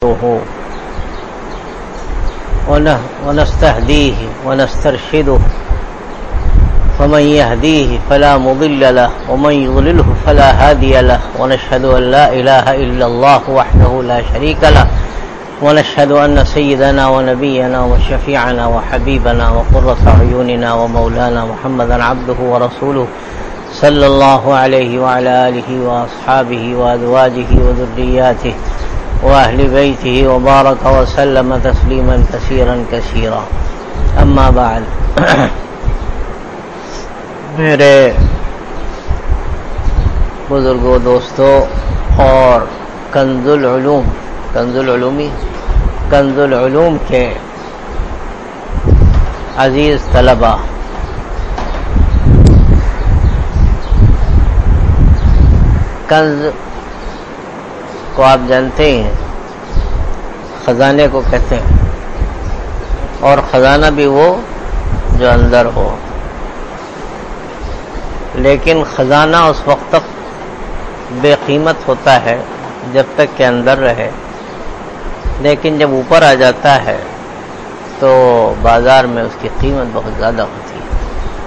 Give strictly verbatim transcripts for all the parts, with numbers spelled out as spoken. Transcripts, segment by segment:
ونستهديه ونسترشده فمن يهديه فلا مضل له ومن يضلله فلا هادي له ونشهد أن لا إله إلا الله وحده لا شريك له ونشهد أن سيدنا ونبينا وشفيعنا وحبيبنا وقرة أعيننا ومولانا محمدا عبده ورسوله صلى الله عليه وعلى آله وأصحابه وأزواجه وذرياته وأهل بيته وبارك وسلم تسليما كثيرا كثيرا أما بعد میرے بزرگوں دوستوں اور کنز العلوم کنز العلومی کنز العلوم کے عزیز طلباء، کنز کو آپ جانتے ہیں، خزانے کو کہتے ہیں، اور خزانہ بھی وہ جو اندر ہو، لیکن خزانہ اس وقت تک بے قیمت ہوتا ہے جب تک کہ اندر رہے، لیکن جب اوپر آ جاتا ہے تو بازار میں اس کی قیمت بہت زیادہ ہوتی ہے۔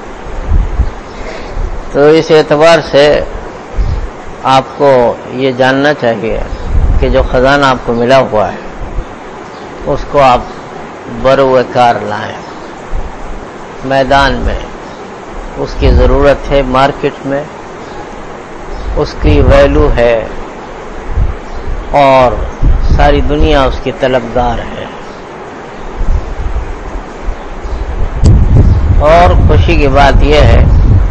تو اس اعتبار سے آپ کو یہ جاننا چاہیے کہ جو خزانہ آپ کو ملا ہوا ہے اس کو آپ بروئے کار لائیں، میدان میں اس کی ضرورت ہے، مارکیٹ میں اس کی ویلیو ہے اور ساری دنیا اس کی طلبگار ہے۔ اور خوشی کی بات یہ ہے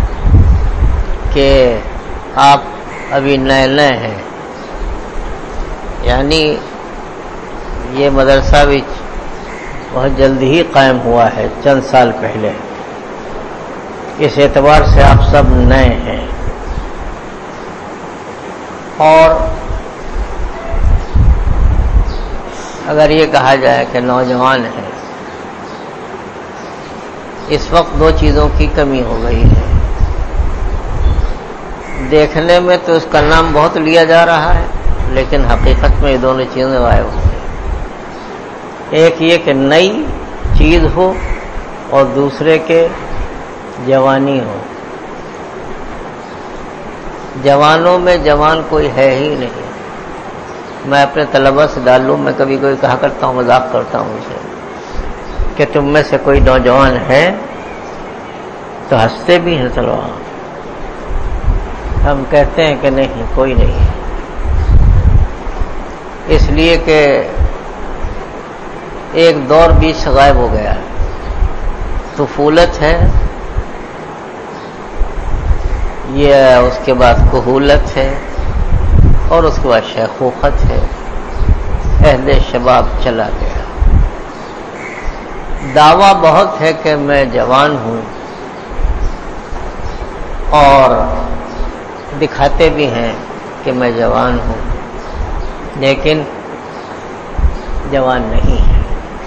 کہ آپ ابھی نئے نئے ہیں، یعنی یہ مدرسہ بھی بہت جلد ہی قائم ہوا ہے، چند سال پہلے، اس اعتبار سے آپ سب نئے ہیں۔ اور اگر یہ کہا جائے کہ نوجوان ہیں، اس وقت دو چیزوں کی کمی ہو گئی ہے۔ دیکھنے میں تو اس کا نام بہت لیا جا رہا ہے، لیکن حقیقت میں یہ دونوں چیزیں غائب ہو گئی۔ ایک یہ کہ نئی چیز ہو، اور دوسرے کے جوانی ہو۔ جوانوں میں جوان کوئی ہے ہی نہیں۔ میں اپنے طلبہ سے ڈالوں، میں کبھی کوئی کہا کرتا ہوں، مذاق کرتا ہوں اسے کہ تم میں سے کوئی نوجوان ہے، تو ہنستے بھی ہیں طلبہ۔ ہم کہتے ہیں کہ نہیں، کوئی نہیں ہے، اس لیے کہ ایک دور بیچ سے غائب ہو گیا ہے۔ طفولت ہے، یہ اس کے بعد کہولت ہے، اور اس کے بعد شیخوخت ہے، عہد شباب چلا گیا۔ دعویٰ بہت ہے کہ میں جوان ہوں، اور دکھاتے بھی ہیں کہ میں جوان ہوں، لیکن جوان نہیں ہے۔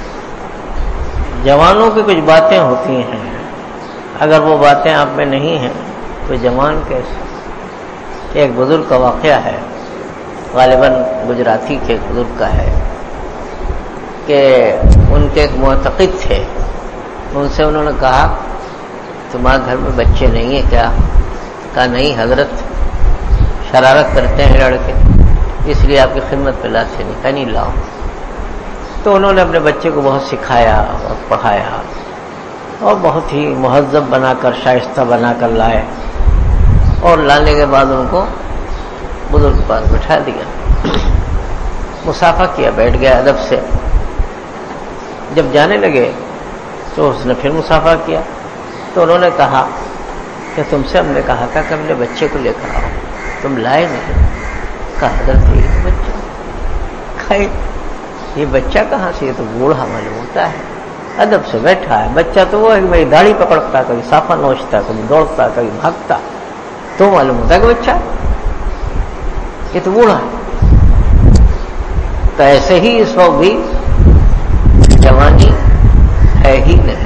جوانوں کی کچھ باتیں ہوتی ہیں، اگر وہ باتیں آپ میں نہیں ہیں تو جوان کیسے؟ ایک بزرگ کا واقعہ ہے، غالباً گجراتی کے ایک بزرگ کا ہے، کہ ان کے ایک معتقد تھے، ان سے انہوں نے کہا تمہارے گھر میں بچے نہیں ہیں کیا؟ کہا نہیں حضرت، شرارت کرتے ہیں لڑکے، اس لیے آپ کی خدمت پہ لاتے نہیں۔ کہا نہیں لاؤ۔ تو انہوں نے اپنے بچے کو بہت سکھایا اور پڑھایا، اور بہت ہی مہذب بنا کر، شائستہ بنا کر لائے، اور لانے کے بعد ان کو بزرگ کے پاس بٹھا دیا، مصافحہ کیا، بیٹھ گیا ادب سے۔ جب جانے لگے تو اس نے پھر مصافحہ کیا، تو انہوں نے کہا کہ تم سے ہم نے کہا تھا کہ اپنے بچے کو لے کر آؤ، تم لائے نہیں۔ کہا حضرت یہ بچہ، کھائے یہ بچہ کہاں سے؟ یہ تو بوڑھا معلوم ہوتا ہے، ادب سے بیٹھا ہے۔ بچہ تو وہ ہے کہ بھائی داڑھی پکڑتا، کبھی صافہ نوچتا، کبھی دوڑتا، کبھی بھاگتا، تو معلوم ہوتا ہے کہ بچہ، یہ تو بوڑھا ہے۔ تو ایسے ہی اس وقت بھی جوانی ہے ہی نہیں،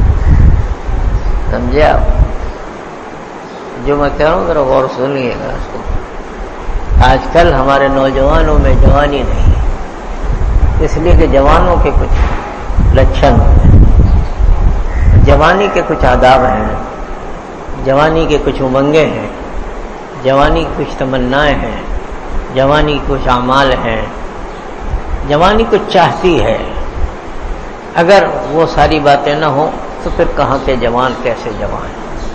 سمجھے آپ؟ جو میں کہہ رہا ہوں ذرا غور سنیے گا اس کو۔ آج کل ہمارے نوجوانوں میں جوانی نہیں، اس لیے کہ جوانوں کے کچھ لچھن ہیں، جوانی کے کچھ آداب ہیں، جوانی کے کچھ امنگیں ہیں، جوانی کی کچھ تمنائیں ہیں، جوانی کے کچھ اعمال ہیں، جوانی کچھ چاہتی ہے۔ اگر وہ ساری باتیں نہ ہوں تو پھر کہاں کے جوان کیسے جوان؟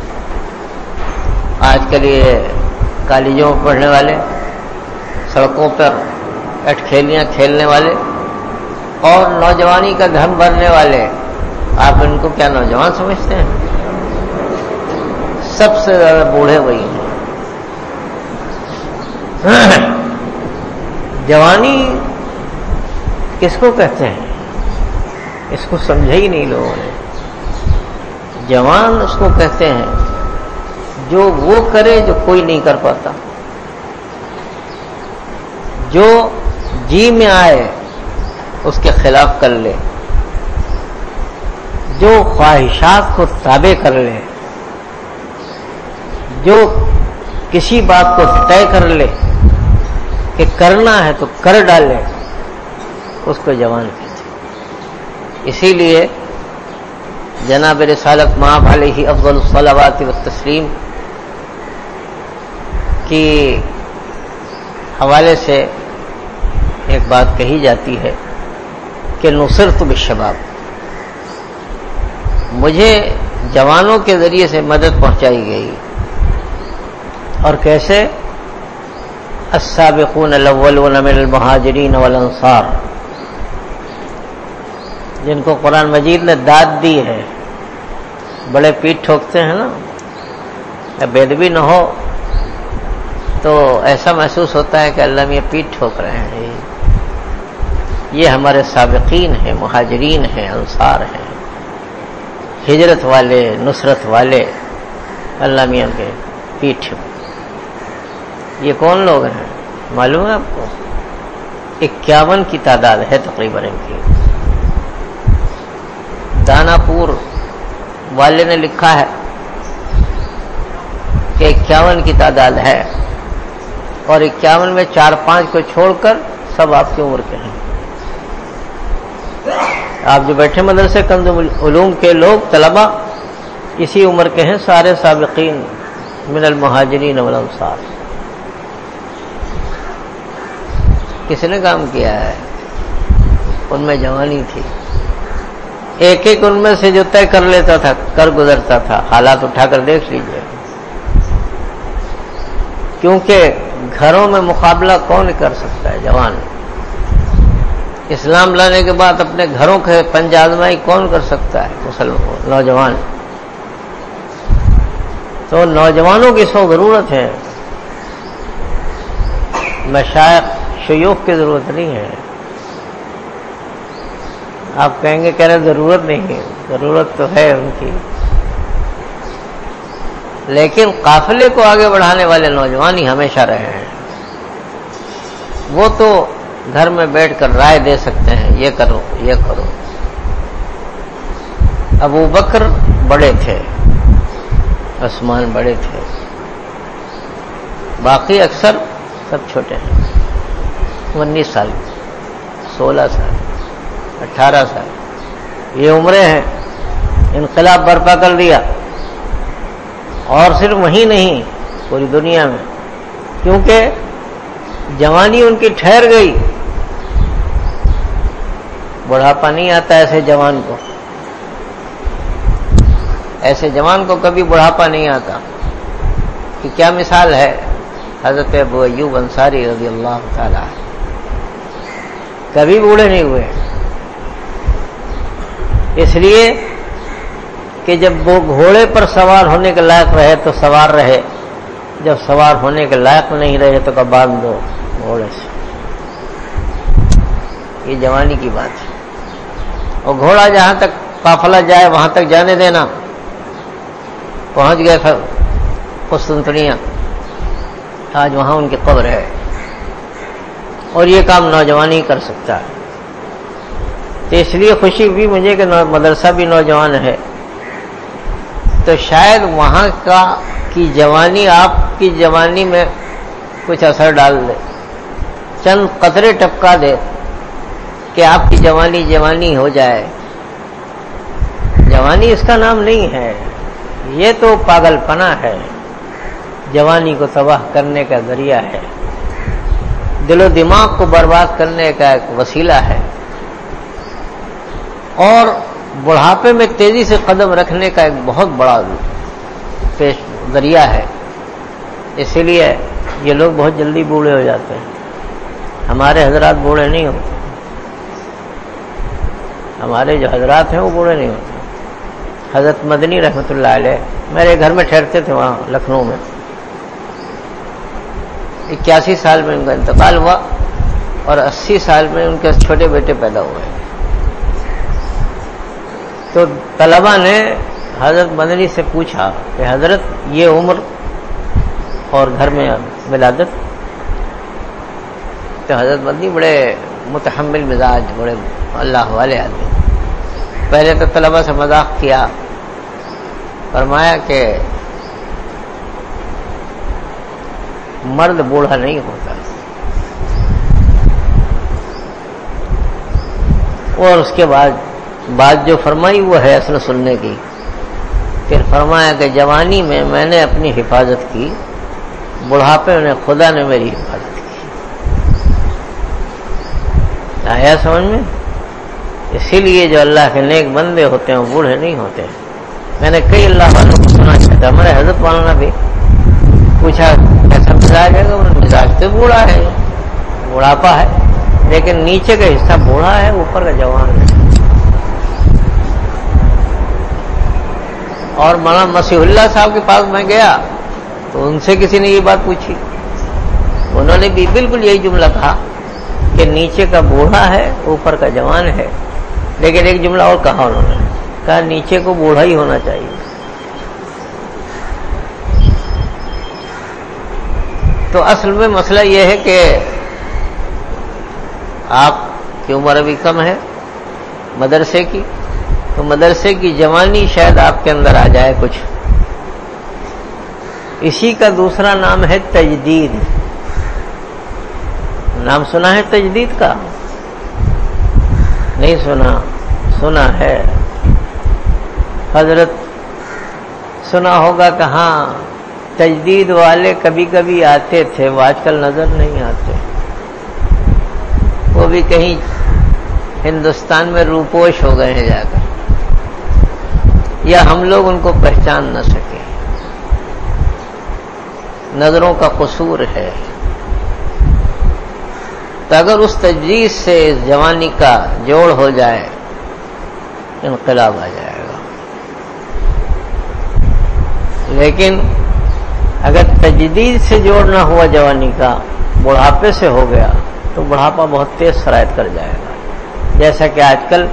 آج کل یہ کالجوں میں پڑھنے والے، سڑکوں پر اٹکھیلیاں کھیلنے والے اور نوجوانی کا دھن بھرنے والے، آپ ان کو کیا نوجوان سمجھتے ہیں؟ سب سے زیادہ بوڑھے وہی ہیں۔ جوانی کس کو کہتے ہیں؟ اس کو سمجھا ہی نہیں لوگوں نے۔ جوان اس کو کہتے ہیں جو وہ کرے جو کوئی نہیں کر پاتا، جو جی میں آئے اس کے خلاف کر لے، جو خواہشات کو تابع کر لے، جو کسی بات کو طے کر لے کہ کرنا ہے تو کر ڈالے، اس کو جوان کہتے ہیں۔ اسی لیے جناب رسالت مآب علیہ افضل الصلوات والتسلیم کی حوالے سے ایک بات کہی جاتی ہے کہ نصرت بالشباب، مجھے جوانوں کے ذریعے سے مدد پہنچائی گئی۔ اور کیسے؟ السابقون الاولون من المہاجرین والانصار، جن کو قرآن مجید نے داد دی ہے۔ بڑے پیٹ ٹھوکتے ہیں نا، بے ادبی نہ ہو تو ایسا محسوس ہوتا ہے کہ اللہ میں پیٹ ٹھوک رہے ہیں۔ یہ ہمارے سابقین ہیں، مہاجرین ہیں، انصار ہیں، ہجرت والے، نصرت والے، اللہ میاں کے پیٹ۔ یہ کون لوگ ہیں معلوم ہے آپ کو؟ اکیاون کی تعداد ہے تقریباً ان کی۔ دانا پور والے نے لکھا ہے کہ اکیاون کی تعداد ہے، اور اکیاون میں چار پانچ کو چھوڑ کر سب آپ کی عمر کے ہیں۔ آپ جو بیٹھے مدرسے کنز علوم کے لوگ طلبہ اسی عمر کے ہیں، سارے سابقین من المہاجرین والانصار۔ کس نے کام کیا ہے؟ ان میں جوانی تھی۔ ایک ایک ان میں سے جو طے کر لیتا تھا کر گزرتا تھا۔ حالات اٹھا کر دیکھ لیجئے، کیونکہ گھروں میں مقابلہ کون کر سکتا ہے؟ جوان۔ اسلام لانے کے بعد اپنے گھروں کے پنج آزمائی کون کر سکتا ہے؟ مسلمان نوجوان۔ تو نوجوانوں کی سو ضرورت ہے، مشائخ شیوخ کی ضرورت نہیں ہے۔ آپ کہیں گے کہہ رہے ضرورت نہیں ہے، ضرورت تو ہے ان کی، لیکن قافلے کو آگے بڑھانے والے نوجوان ہی ہمیشہ رہے ہیں۔ وہ تو گھر میں بیٹھ کر رائے دے سکتے ہیں، یہ کرو یہ کرو۔ ابو بکر بڑے تھے، عثمان بڑے تھے، باقی اکثر سب چھوٹے ہیں۔ انیس سال، سولہ سال، اٹھارہ سال، یہ عمریں ہیں۔ انقلاب برپا کر دیا، اور صرف وہی نہیں پوری دنیا میں، کیونکہ جوانی ان کی ٹھہر گئی۔ بڑھاپا نہیں آتا ایسے جوان کو، ایسے جوان کو کبھی بڑھاپا نہیں آتا۔ کہ کیا مثال ہے حضرت ابو ایوب انصاری رضی اللہ تعالی، کبھی بوڑھے نہیں ہوئے، اس لیے کہ جب وہ گھوڑے پر سوار ہونے کے لائق رہے تو سوار رہے، جب سوار ہونے کے لائق نہیں رہے تو کب باندھ دو گھوڑے سے۔ یہ جوانی کی بات ہے۔ اور گھوڑا جہاں تک قافلہ جائے وہاں تک جانے دینا۔ پہنچ گئے قسطنطنیہ، آج وہاں ان کی قبر ہے، اور یہ کام نوجوان ہی کر سکتا ہے۔ تو اس لیے خوشی ہوئی مجھے کہ مدرسہ بھی نوجوان ہے، تو شاید وہاں کا کی جوانی آپ کی جوانی میں کچھ اثر ڈال دے، چند قطرے ٹپکا دے کہ آپ کی جوانی جوانی ہو جائے. جوانی اس کا نام نہیں ہے، یہ تو پاگل پنا ہے، جوانی کو تباہ کرنے کا ذریعہ ہے، دل و دماغ کو برباد کرنے کا ایک وسیلہ ہے، اور بڑھاپے میں تیزی سے قدم رکھنے کا ایک بہت بڑا پیش ذریعہ ہے. اسی لیے یہ لوگ بہت جلدی بوڑھے ہو جاتے ہیں. ہمارے حضرات بوڑھے نہیں ہوتے، ہمارے جو حضرات ہیں وہ بوڑھے نہیں ہوتے. حضرت مدنی رحمۃ اللہ علیہ میرے گھر میں ٹھہرتے تھے وہاں لکھنؤ میں. اکیاسی سال میں ان کا انتقال ہوا اور اسی سال میں ان کے چھوٹے بیٹے پیدا ہوئے. تو طلبہ نے حضرت مدنی سے پوچھا کہ حضرت یہ عمر اور گھر میں ولادت. تو حضرت مدنی بڑے متحمل مزاج، بڑے اللہ والے آدمی. پہلے تو طلبہ سے مذاق کیا، فرمایا کہ مرد بوڑھا نہیں ہوتا. اور اس کے بعد بات جو فرمائی وہ ہے اصل سننے کی. پھر فرمایا کہ جوانی میں میں نے اپنی حفاظت کی، بڑھاپے میں خدا نے میری حفاظت کی. آیا سمجھ میں؟ اسی لیے جو اللہ کے نیک بندے ہوتے ہیں وہ بوڑھے نہیں ہوتے. میں نے کئی اللہ والوں کو سنا چاہتا، ہمارے حضرت والا نے بھی پوچھا کیسا مزاج ہے، مزاج تو بوڑھا ہے، بڑھاپا ہے، لیکن نیچے کا حصہ بوڑھا ہے، اوپر کا جوان ہے. اور مولانا مسیح اللہ صاحب کے پاس میں گیا تو ان سے کسی نے یہ بات پوچھی، انہوں نے بھی بالکل یہی جملہ کہا کہ نیچے کا بوڑھا ہے، اوپر کا جوان ہے. لیکن ایک جملہ اور کہا، انہوں نے کہا نیچے کو بوڑھا ہی ہونا چاہیے. تو اصل میں مسئلہ یہ ہے کہ آپ کی عمر ابھی کم ہے مدرسے کی، تو مدرسے کی جوانی شاید آپ کے اندر آ جائے کچھ. اسی کا دوسرا نام ہے تجدید. نام سنا ہے تجدید کا؟ نہیں سنا؟ سنا ہے. حضرت سنا ہوگا کہ ہاں تجدید والے کبھی کبھی آتے تھے، وہ آج کل نظر نہیں آتے. وہ بھی کہیں ہندوستان میں روپوش ہو گئے ہیں جا کر، یا ہم لوگ ان کو پہچان نہ سکے. نظروں کا قصور ہے. تو اگر اس تجدید سے اس جوانی کا جوڑ ہو جائے انقلاب آ جائے گا. لیکن اگر تجدید سے جوڑ نہ ہوا جوانی کا، بڑھاپے سے ہو گیا تو بڑھاپا بہت تیز سرایت کر جائے گا، جیسا کہ آج کل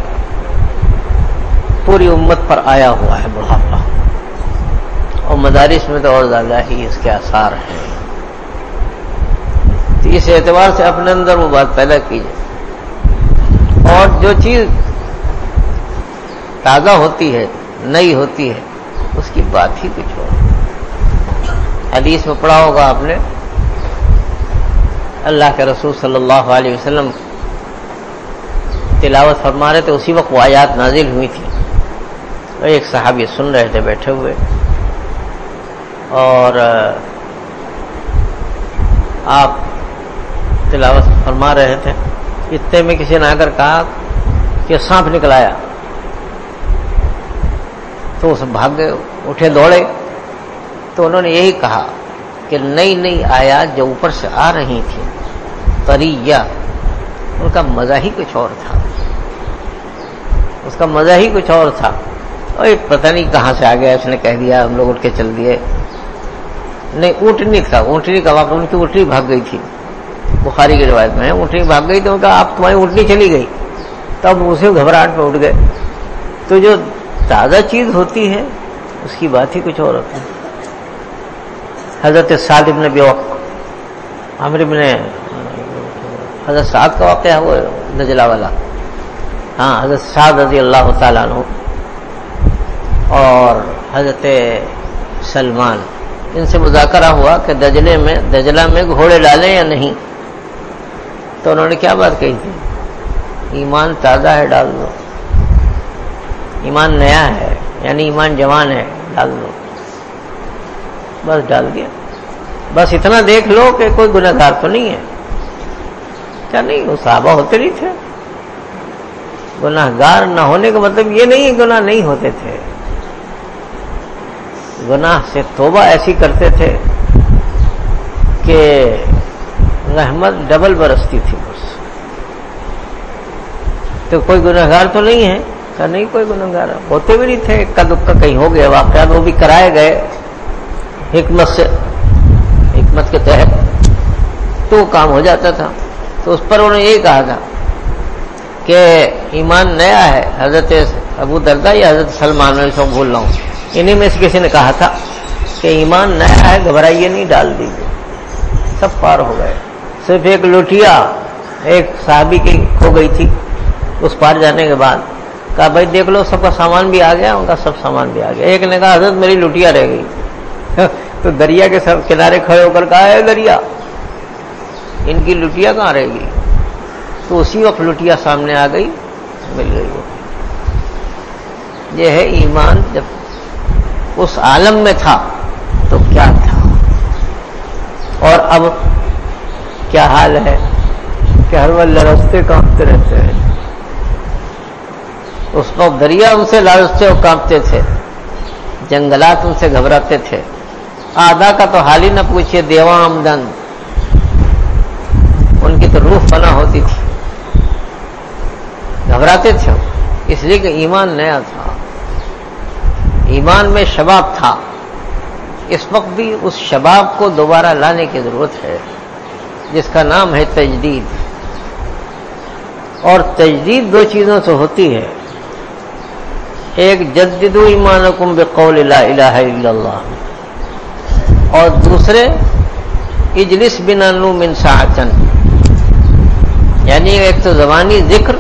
پوری امت پر آیا ہوا ہے بڑھاپا. اور مدارس میں تو اور زیادہ ہی اس کے آثار ہیں. تو اس اعتبار سے اپنے اندر وہ بات پیدا کیجیے. اور جو چیز تازہ ہوتی ہے، نئی ہوتی ہے، اس کی بات ہی کچھ ہو. حدیث میں پڑھا ہوگا آپ نے، اللہ کے رسول صلی اللہ علیہ وسلم تلاوت فرما رہے تھے، اسی وقت وہ آیات نازل ہوئی تھی. اور ایک صحابی سن رہے تھے بیٹھے ہوئے، اور آپ تلاوت فرما رہے تھے. اتنے میں کسی نے آ کر کہا کہ سانپ نکل آیا. تو وہ سب بھاگ گئے، اٹھے دوڑے. تو انہوں نے یہی کہا کہ نئی نئی آیات جو اوپر سے آ رہی تھی طریہ، ان کا مزہ ہی کچھ اور تھا، اس کا مزہ ہی کچھ اور تھا. اور پتہ نہیں کہاں سے آ گیا، اس نے کہہ دیا، ہم لوگ اٹھ کے چل دیے. نہیں، اونٹنی تھا، اونٹنی کا واقعہ، ان کی اونٹنی بھاگ گئی تھی. بخاری کی روایت میں ہے اونٹنی بھاگ گئی. تو کہا آپ تمہاری اونٹنی چلی گئی. تب اسے گھبراہٹ پہ اٹھ گئے. تو جو تازہ چیز ہوتی ہے اس کی بات ہی کچھ اور ہوتی ہے. حضرت سعد ابن ابی وقاص، عامر ابن حضرت سعد کا واقعہ ہے وہ دجلہ والا. ہاں، حضرت سعد رضی اللہ تعالیٰ عنہ اور حضرت سلمان، ان سے مذاکرہ ہوا کہ دجلے میں دجلہ میں گھوڑے ڈالیں یا نہیں. تو انہوں نے کیا بات کہی تھی ایمان تازہ ہے ڈال دو، ایمان نیا ہے یعنی ایمان جوان ہے ڈال دو، بس ڈال دیا۔ بس اتنا دیکھ لو کہ کوئی گنہگار تو نہیں ہے۔ کیا نہیں، وہ صحابہ ہوتے نہیں تھے؟ گنہگار نہ ہونے کا مطلب یہ نہیں ہے گناہ نہیں ہوتے تھے، گناہ سے توبہ ایسی کرتے تھے کہ رحمت ڈبل برستی تھی بس۔ تو کوئی گنہگار تو نہیں ہے؟ کہ نہیں کوئی گنہگار ہوتے بھی نہیں تھے، اکا دکا کہیں ہو گیا واقعات، وہ بھی کرائے گئے حکمت سے، حکمت کے تحت تو کام ہو جاتا تھا۔ تو اس پر انہوں نے یہی کہا تھا کہ ایمان نیا ہے۔ حضرت ابو درداء یا حضرت سلمان میں سے بھول رہا ہوں، انہی میں سے کسی نے کہا تھا کہ ایمان نیا ہے، گھبرائیے نہیں، ڈال دیجیے۔ سب پار ہو گئے، صرف ایک لوٹیا ایک صحابی کی کھو گئی تھی، اس پار جانے کے بعد کہا بھائی دیکھ لو سب کا سامان بھی آ گیا، ان کا سب سامان بھی آ گیا۔ ایک نے کہا حضرت میری لوٹیا رہ گئی، تو دریا کے سب کنارے کھڑے ہو کر کہا ہے دریا ان کی لٹیا کہاں رہے گی؟ تو اسی وقت لٹیا سامنے آ گئی، مل گئی وہ۔ یہ ہے ایمان جب اس عالم میں تھا تو کیا تھا، اور اب کیا حال ہے کہ ہر وقت لرزتے کانپتے رہتے ہیں۔ اس وقت دریا ان سے لرزتے اور کانپتے تھے، جنگلات ان سے گھبراتے تھے، آدھا کا تو حال ہی نہ پوچھئے، دیواں آمدن ان کی تو روح فنا ہوتی تھی، گھبراتے تھے، اس لیے کہ ایمان نیا تھا، ایمان میں شباب تھا۔ اس وقت بھی اس شباب کو دوبارہ لانے کی ضرورت ہے، جس کا نام ہے تجدید۔ اور تجدید دو چیزوں سے ہوتی ہے، ایک جددوا ایمانکم بقول لا الہ الا اللہ، اور دوسرے اجلس بنا نو من ساعتن، یعنی ایک تو زبانی ذکر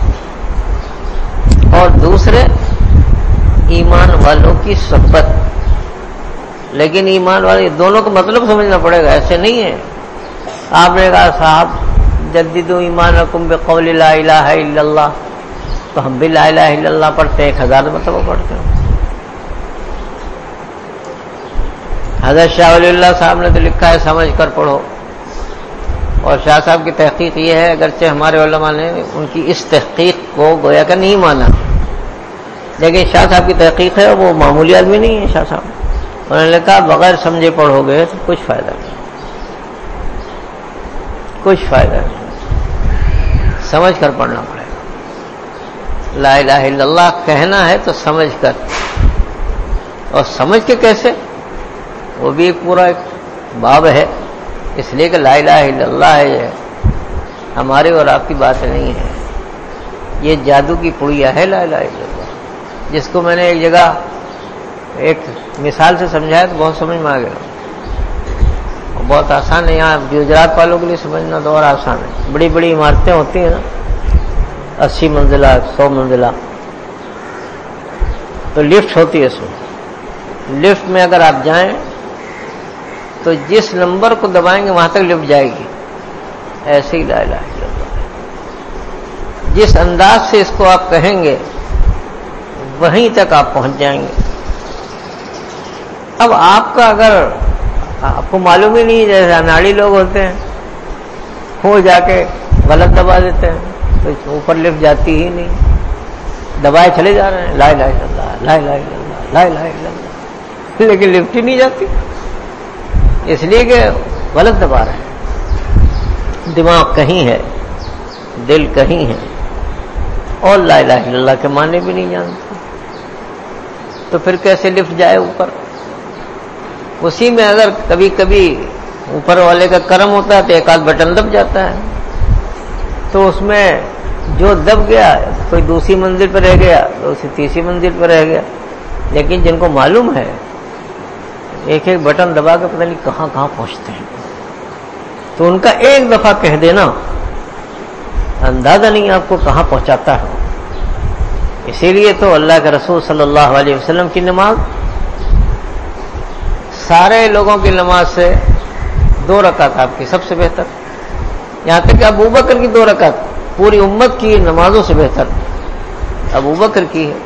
اور دوسرے ایمان والوں کی صحبت۔ لیکن ایمان والے دونوں کا مطلب سمجھنا پڑے گا، ایسے نہیں ہے آپ نے کہا صاحب جددوا ایمانکم بقول لا الہ الا اللہ، تو ہم بھی لا الہ الا اللہ پڑھتے ہیں، ایک ہزار مرتبہ پڑھتے ہیں۔ حضرت شاہ ولی اللہ صاحب نے تو لکھا ہے سمجھ کر پڑھو، اور شاہ صاحب کی تحقیق یہ ہے، اگرچہ ہمارے علماء نے ان کی اس تحقیق کو گویا کہ نہیں مانا، لیکن شاہ صاحب کی تحقیق ہے، وہ معمولی آدمی نہیں ہے شاہ صاحب۔ انہوں نے کہا بغیر سمجھے پڑھو گے تو کچھ فائدہ نہیں، کچھ فائدہ نہیں، سمجھ کر پڑھنا پڑے گا۔ لا الہ الا اللہ کہنا ہے تو سمجھ کر، اور سمجھ کے کیسے، وہ بھی ایک پورا ایک باب ہے، اس لیے کہ لا الہ الا اللہ ہے، یہ ہماری اور آپ کی بات نہیں ہے، یہ جادو کی پڑیا ہے لا الہ الا اللہ، جس کو میں نے ایک جگہ ایک مثال سے سمجھایا تو بہت سمجھ میں آ گیا، اور بہت آسان ہے، یہاں گجرات والوں کے لیے سمجھنا تو اور آسان ہے۔ بڑی بڑی عمارتیں ہوتی ہیں نا، اسی منزلہ سو منزلہ، تو لفٹ ہوتی ہے اس میں، لفٹ میں اگر آپ جائیں تو جس نمبر کو دبائیں گے وہاں تک لفٹ جائے گی، ایسے ہی لا الہ الا اللہ، جس انداز سے اس کو آپ کہیں گے وہیں تک آپ پہنچ جائیں گے۔ اب آپ کا اگر آپ کو معلوم ہی نہیں، جیسے اناڑی لوگ ہوتے ہیں وہ جا کے غلط دبا دیتے ہیں تو اوپر لفٹ جاتی ہی نہیں، دبائے چلے جا رہے ہیں لا الہ الا اللہ لا الہ الا اللہ لا الہ الا اللہ، لیکن لفٹ ہی نہیں جاتی، اس لیے کہ غلط دبا رہے ہیں، دماغ کہیں ہے، دل کہیں ہے، اور لا الہ الا اللہ کے معنی بھی نہیں جانتے، تو پھر کیسے لفٹ جائے اوپر؟ اسی میں اگر کبھی کبھی اوپر والے کا کرم ہوتا ہے تو ایک آدھ بٹن دب جاتا ہے، تو اس میں جو دب گیا کوئی دوسری منزل پہ رہ گیا، دوسری تیسری منزل پہ رہ گیا، لیکن جن کو معلوم ہے ایک ایک بٹن دبا کے پتہ نہیں کہاں کہاں پہنچتے ہیں، تو ان کا ایک دفعہ کہہ دینا اندازہ نہیں آپ کو کہاں پہنچاتا ہے۔ اسی لیے تو اللہ کے رسول صلی اللہ علیہ وسلم کی نماز سارے لوگوں کی نماز سے دو رکعت آپ کی سب سے بہتر، یہاں تک کہ ابو بکر کی دو رکعت پوری امت کی نمازوں سے بہتر ابو بکر کی ہے.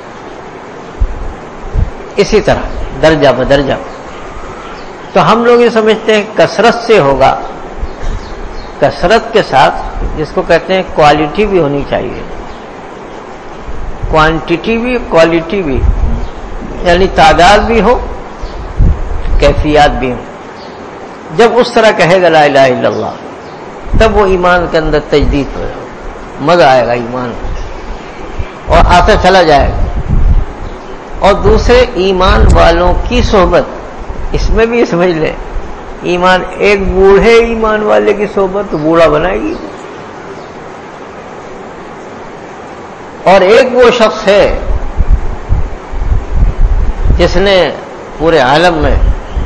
اسی طرح درجہ بدرجہ. تو ہم لوگ یہ سمجھتے ہیں کثرت سے ہوگا. کثرت کے ساتھ جس کو کہتے ہیں کوالٹی بھی ہونی چاہیے, کوانٹٹی بھی کوالٹی بھی, یعنی تعداد بھی ہو کیفیات بھی ہو. جب اس طرح کہے گا لا الہ الا اللہ تب وہ ایمان کے اندر تجدید ہو جائے, مزہ آئے گا ایمان اور آتا چلا جائے گا. اور دوسرے ایمان والوں کی صحبت, اس میں بھی سمجھ لیں ایمان, ایک بوڑھے ایمان والے کی صحبت تو بوڑھا بنائے گی, اور ایک وہ شخص ہے جس نے پورے عالم میں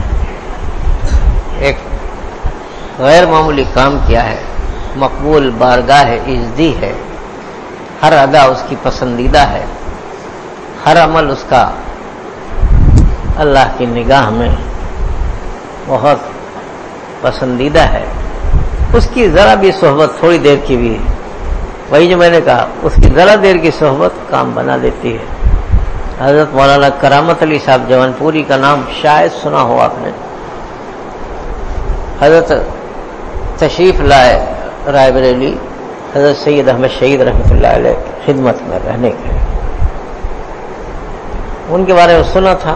ایک غیر معمولی کام کیا ہے, مقبول بارگاہ ہے, عزتی ہے, ہر ادا اس کی پسندیدہ ہے, ہر عمل اس کا اللہ کی نگاہ میں بہت پسندیدہ ہے. اس کی ذرا بھی صحبت تھوڑی دیر کی بھی, وہی جو میں نے کہا, اس کی ذرا دیر کی صحبت کام بنا دیتی ہے. حضرت مولانا کرامت علی صاحب جون پوری کا نام شاید سنا ہو آپ نے. حضرت تشریف لائے رائے بریلی حضرت سید احمد شہید رحمۃ اللہ علیہ خدمت میں رہنے کے. ان کے بارے میں سنا تھا,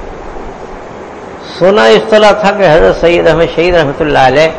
سنا اس طرح تھا کہ حضرت سید احمد شہید رحمۃ اللہ علیہ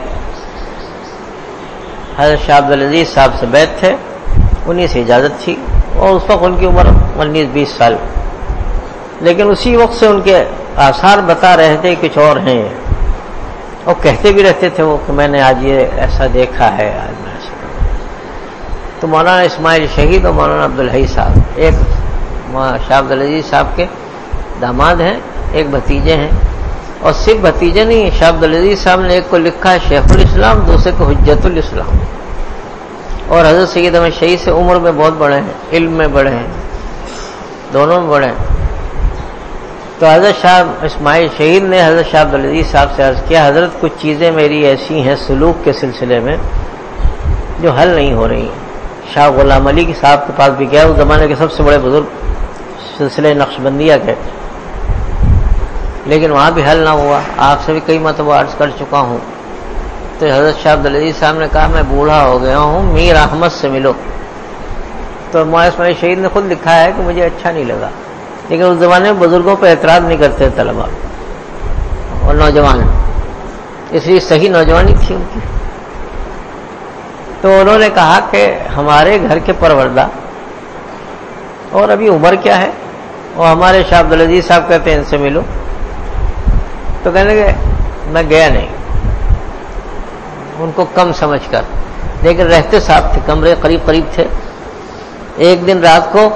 حضرت شاہ عبد العزیز صاحب سے بیعت تھے, انہی سے اجازت تھی, اور اس وقت ان کی عمر انیس بیس سال, لیکن اسی وقت سے ان کے آثار بتا رہے تھے کچھ اور ہیں, اور کہتے بھی رہتے تھے وہ کہ میں نے آج یہ ایسا دیکھا ہے, آج میں ایسا. تو مولانا اسماعیل شہید اور مولانا عبدالحی صاحب ایک شاہ عبد العزیز صاحب کے داماد ہیں, ایک بھتیجے ہیں, اور صرف بھتیجے نہیں, شاہ عبد العزیز صاحب نے ایک کو لکھا ہے شیخ الاسلام, دوسرے کو حجت الاسلام. اور حضرت سید احمد شہید سے عمر میں بہت بڑے ہیں, علم میں بڑے ہیں, دونوں میں بڑے ہیں. تو حضرت شاہ اسماعیل شہید نے حضرت شاہ عبد العزیز صاحب سے عرض کیا, حضرت کچھ چیزیں میری ایسی ہیں سلوک کے سلسلے میں جو حل نہیں ہو رہی ہیں. شاہ غلام علی صاحب کے پاس بھی گیا, اس زمانے کے سب سے بڑے بزرگ سلسلے نقشبندیہ کے, لیکن وہاں بھی حل نہ ہوا. آپ سے بھی کئی مرتبہ عرض کر چکا ہوں. تو حضرت شاہ عبد العزیز صاحب نے کہا میں بوڑھا ہو گیا ہوں, میر احمد سے ملو. تو مولانا اسماعیل شہید نے خود لکھا ہے کہ مجھے اچھا نہیں لگا, لیکن اس زمانے میں بزرگوں پہ اعتراض نہیں کرتے طلبا اور نوجوان, اس لیے صحیح نوجوانی تھی ان کی. تو انہوں نے کہا کہ ہمارے گھر کے پروردہ, اور ابھی عمر کیا ہے, اور ہمارے شاہ عبد العزیز صاحب کہتے ہیں ان سے ملو. تو کہنے لگے میں گیا نہیں, ان کو کم سمجھ کر, لیکن رہتے صاحب تھے, کمرے قریب قریب تھے. ایک دن رات کو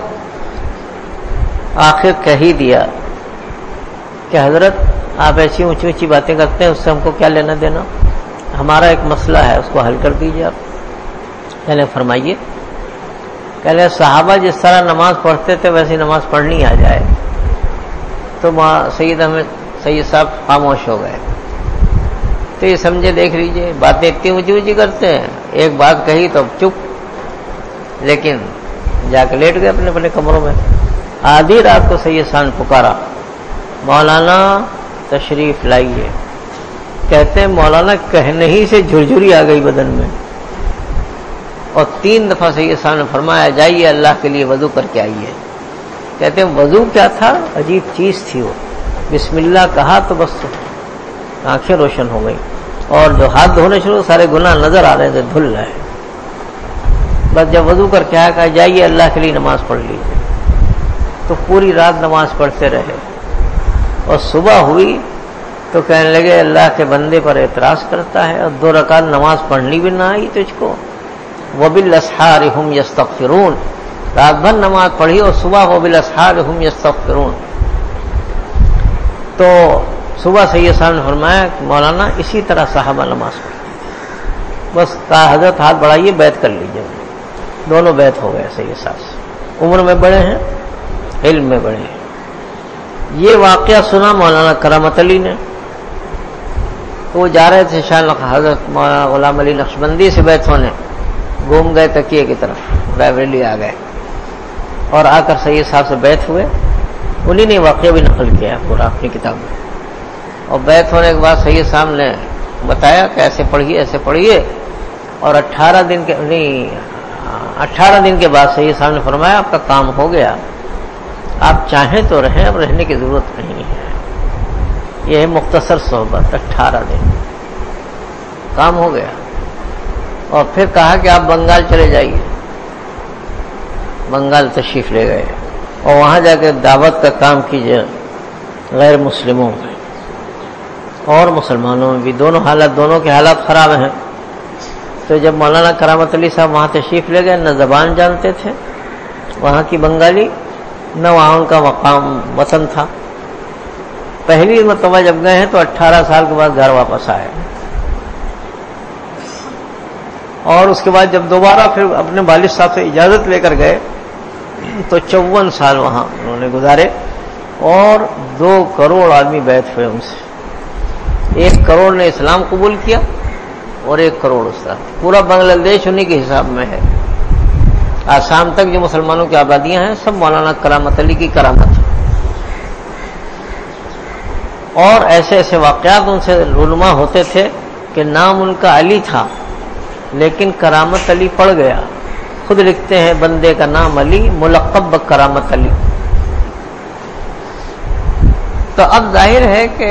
آخر کہہ ہی دیا کہ حضرت آپ ایسی اونچی اونچی باتیں کرتے ہیں, اس سے ہم کو کیا لینا دینا, ہمارا ایک مسئلہ ہے اس کو حل کر دیجیے آپ. کہنے فرمائیے. کہنے صحابہ جس طرح نماز پڑھتے تھے ویسی نماز پڑھنی آ جائے. تو سید احمد سید صاحب خاموش ہو گئے. تو یہ سمجھے, دیکھ لیجئے باتیں اتنی اونچی اونچی کرتے ہیں, ایک بات کہی تو چپ, لیکن جا کے لیٹ گئے اپنے اپنے کمروں میں. آدھی رات کو سید صاحب نے پکارا, مولانا تشریف لائیے. کہتے ہیں مولانا کہنے ہی سے جھرجھری آ گئی بدن میں, اور تین دفعہ سید صاحب نے فرمایا جائیے اللہ کے لیے وضو کر کے آئیے. کہتے ہیں وضو کیا تھا, عجیب چیز تھی وہ. بسم اللہ کہا تو بس آنکھیں روشن ہو گئی, اور جو ہاتھ دھونے شروع سارے گناہ نظر آ رہے تھے, دھل رہے. بس جب وضو کر کے آیا کہا جائیے اللہ کے لیے نماز پڑھ لیجیے. تو پوری رات نماز پڑھتے رہے, اور صبح ہوئی تو کہنے لگے اللہ کے بندے پر اعتراض کرتا ہے, اور دو رکعت نماز پڑھنی بھی نہ آئی تجھ کو. وبالاسحار هم یستغفرون, رات بھر نماز پڑھی اور صبح وبالاسحار هم یستغفرون. تو صبح سید صاحب نے فرمایا کہ مولانا اسی طرح صحابہ نماز پڑھی. بس کہا حضرت ہاتھ بڑھائیے بیعت کر لیجیے. دونوں بیعت ہو گئے سید صاحب سے. عمر میں بڑے ہیں, علم میں بڑے ہیں. یہ واقعہ سنا مولانا کرامت علی نے. تو وہ جا رہے تھے شاہ حضرت مولانا غلام علی نقشبندی سے بیعت ہونے, گھوم گئے تکیے کی طرف، رائبریلی آ گئے اور آ کر سید صاحب سے بیعت ہوئے. انہی نے واقعہ بھی نقل کیا پورا اپنی کتاب میں. اور بیعت ہونے کے بعد سید صاحب نے بتایا کہ ایسے پڑھیے ایسے پڑھیے، اور اٹھارہ دن کے نہیں اٹھارہ دن کے بعد سید صاحب نے فرمایا آپ کا کام ہو گیا، آپ چاہیں تو رہیں، اب رہنے کی ضرورت نہیں ہے. یہ ہے مختصر صحبت، اٹھارہ دن کام ہو گیا. اور پھر کہا کہ آپ بنگال چلے جائیے. بنگال تشریف لے گئے اور وہاں جا کے دعوت کا کام کیجیے غیر مسلموں میں اور مسلمانوں میں بھی. دونوں حالات دونوں کے حالات خراب ہیں. تو جب مولانا کرامت علی صاحب وہاں تشریف لے گئے، نہ زبان جانتے تھے وہاں کی بنگالی، نہ وہاں ان کا مقام وطن تھا. پہلی مرتبہ جب گئے ہیں تو اٹھارہ سال کے بعد گھر واپس آئے، اور اس کے بعد جب دوبارہ پھر اپنے والد صاحب سے اجازت لے کر گئے تو چون سال وہاں انہوں نے گزارے، اور دو کروڑ آدمی بیعت ہوئے ان سے. ایک کروڑ نے اسلام قبول کیا اور ایک کروڑ اس طرح. پورا بنگلہ دیش انہی کے حساب میں ہے. آسام تک جو مسلمانوں کی آبادیاں ہیں سب مولانا کرامت علی کی کرامت ہے. اور ایسے ایسے واقعات ان سے رونما ہوتے تھے کہ نام ان کا علی تھا لیکن کرامت علی پڑ گیا. خود لکھتے ہیں بندے کا نام علی ملقب کرامت علی. تو اب ظاہر ہے کہ